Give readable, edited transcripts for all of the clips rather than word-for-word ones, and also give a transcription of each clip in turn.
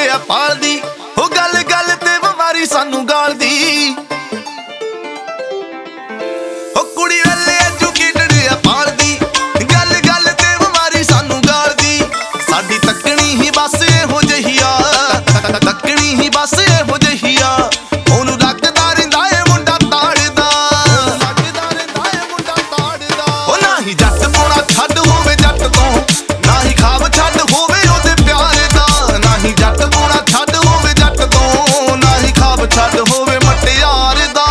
ਆ ਪਾਲਦੀ ਉਹ ਗੱਲ ਗੱਲ ਤੇ ਬਿਮਾਰੀ ਸਾਨੂੰ ਗਾਲਦੀ ਉਹ ਕੁੜੀ ਵੇਲੇ ਐਜੂਕੇਟਡ ਆ ਪਾਲਦੀ ਗੱਲ ਗੱਲ ਤੇ ਬਿਮਾਰੀ ਸਾਨੂੰ ਗਾਲਦੀ ਸਾਡੀ ਤੱਕਣੀ ਹੀ ਬਸ ਇਹੋ ਜਿਹੀ ਆ ਤੱਕਣੀ ਹੀ ਬਸ ਇਹੋ ਜਿਹੀ ਆ ਉਹਨੂੰ ਲੱਗਦਾ ਰਹਿੰਦਾ ਏ ਮੁੰਡਾ ਤਾੜਦਾ ਉਹ ਨਾ ਹੀ ਜੱਟ ਪੋਣਾ ਛੱਡ ਹੋਵੇ ਜੱਟ ਤੋਂ ਨਾ ਹੀ ਖਾਬ ਛੱਡ ਹੋਵੇ ਉਹਦੇ ਪਿਆਰ ਦਾ ਨਾ ਹੀ ਜੱਟ ਪੋਣਾ ਛੱਡ ਹੋਵੇ ਜੱਟ ਤੋਂ ਨਾ ਹੀ ਖਾਬ ਛੱਡ ਹੋਵੇ ਮਟਿਆਰ ਦਾ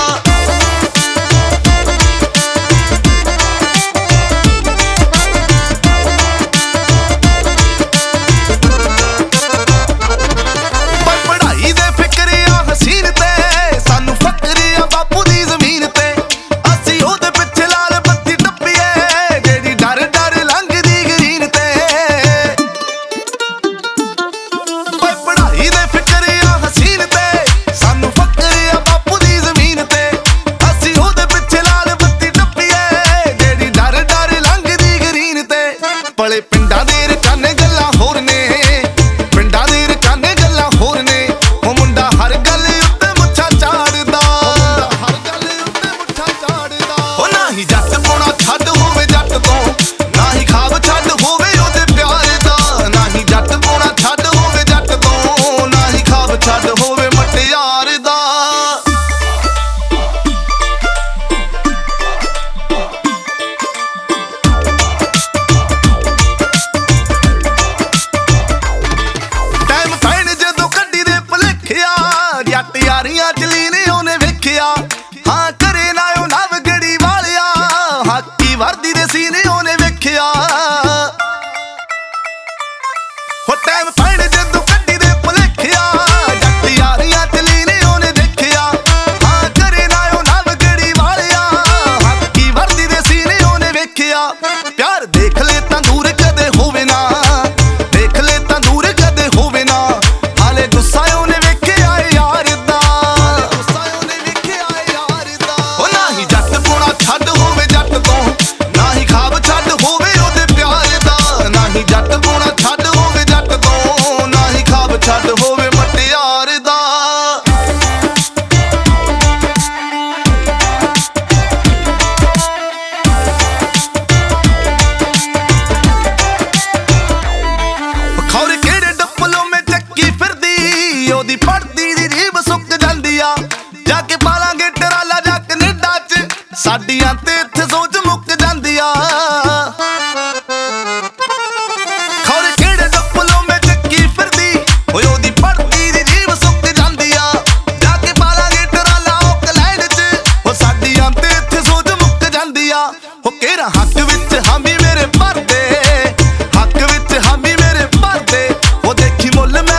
ਪਲੇ ਪਿੰਡਾਂ ਦੇ ਰਕਾਨੇ ਗੱਲਾਂ ਹੋਰ ਨੇ ਪਿੰਡਾਂ ਦੇ ਰਕਾਨੇ ਗੱਲਾਂ ਹੋਰ ਨੇ ਉਹ ਮੁੰਡਾ ਹਰ ਗੱਲ ਉੱਤੇ ਮੁੱਛਾਂ ਝਾੜਦਾ ਉਹ ਨਾ ਹੀ ਜੱਟ ਪੋਣਾ ਛੱਡ ਹੋਵੇ ਜੱਟ ਤੋਂ ਨਾ ਹੀ ਖਾਬ ਛੱਡ ਹੋਵੇ ਉਹਦੇ ਪਿਆਰ ਦਾ ਨਾ ਹੀ ਜੱਟ ਪੋਣਾ ਛੱਡ ਹੋਵੇ ਜੱਟ ਤੋਂ ਨਾ ਹੀ ਖਾਬ ਛੱਡ ਹੋਵੇ ਮਟਿਆਰ ਦਾ ਜੱਟ ਯਾਰੀਆਂ ਚ ਲੀਨ ਉਹਨੇ ਵੇਖਿਆ ਹਾਂ ਕਰੇ ਨਾ ਉਹ ਨਵ ਗੜੀ ਵਾਲਿਆ ਹਾਕੀ ਵਰਦੀ ਦੇ ਸੀਨੇ ਉਹਨੇ ਵੇਖਿਆ ਹੋ ਟਾਈਮ ਫਾਈਨ ਜਦੋਂ ਗੱਡੀ ਦੇ ਭੁਲੇਖਿਆ ਜੱਟ ਯਾਰੀਆਂ ਚ ਲੀਨ ਉਹਨੇ ਦੇਖਿਆ ਹਾਂ ਕਰੇ ਨਾ ਉਹ ਨਵ ਗੜੀ ਵਾਲਿਆ ਹਾਕੀ ਵਰਦੀ ਦੇ ਸੀਨੇ ਉਹਨੇ ਵੇਖਿਆ ਪਿਆਰ ਦੇਖ ਲੈ ਤਾਂ ਦੂਰ ਕਦੇ ਹੋਵੇ ਨਾ ਦੇਖ ਲੈ ਤਾਂ ਦੂਰ ਕਦੇ ਹੋਵੇ ਨਾ ਹਾਲੇ ਗੁੱਸਾ ਉਹਨੇ ਛੱਡ ਹੋਵੇ ਜੱਟ ਤੋਂ ਨਾ ਹੀ ਖਾਬ ਛੱਡ ਹੋਵੇ ਉਹਦੇ ਪਿਆਰ ਦਾ ਨਾ ਹੀ ਜੱਟ ਪੋਣਾ ਛੱਡ ਹੋਵੇ ਜੱਟ ਤੋਂ ਨਾ ਹੀ ਖਾਬ ਛੱਡ ਹੋਵੇ ਮਟਿਆਰ ਦਾ ਖੌਰੇ ਕਿਹੜੇ ਡਿਪਲੋਮੇ ਚੱਕੀ ਫਿਰਦੀ ਉਹਦੀ ਪੜਦੀ ਦੀ ਰੀਬ ਸੁੱਕ ਜਾਂਦੀ ਆ ਜਾ ਕੇ ਪਾਲਾਂਗੇ ਟਰਾਲਾ ਜਾ ਕੈਨੇਡਾ ਚ ਸਾਡੀਆਂ ਤੇ ਇੱਥੇ ਸੋਚ ਮੁੱਕ ਜਾਂਦੀ ਆ ਖੌਰੇ ਕਿਹੜੇ ਡਿਪਲੋਮੇ ਚੱਕੀ ਫਿਰਦੀ ਓਏ ਉਹਦੀ ਪੜਦੀ ਦੀ ਰੀਬ ਸੁੱਕ ਜਾਂਦੀ ਆ ਜਾ ਕੇ ਪਾਲਾਂਗੇ ਟਰਾਲਾ ਆਕਲੈਂਡ ਚ ਉਹ ਸਾਡੀਆਂ ਤੇ ਇੱਥੇ ਸੋਚ ਮੁੱਕ ਜਾਂਦੀ ਆ ਉਹ ਕਿਹੜਾ ਹੱਕ ਵਿੱਚ ਹਾਮੀ ਮੇਰੇ ਭਰਦੇ ਹੱਕ ਵਿੱਚ ਹਾਮੀ ਮੇਰੇ ਭਰਦੇ ਉਹ ਦੇਖੀ ਮੁੱਲ